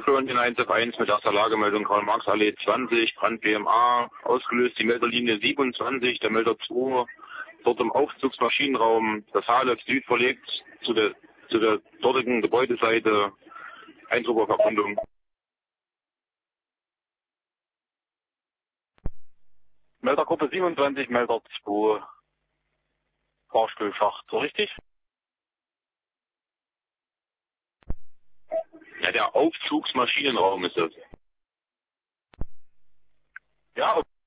Florian 1F1 mit erster Lagemeldung Karl-Marx-Allee 20, Brand BMA, ausgelöst die Melderlinie 27, der Melder 2, dort im Aufzugsmaschinenraum, das HLF Süd verlegt zu der dortigen Gebäudeseite, Eindruck auf Erkundung. Meldergruppe 27, Melder 2, Fahrstuhlschacht, so richtig? Ja, der Aufzugsmaschinenraum ist das. Ja,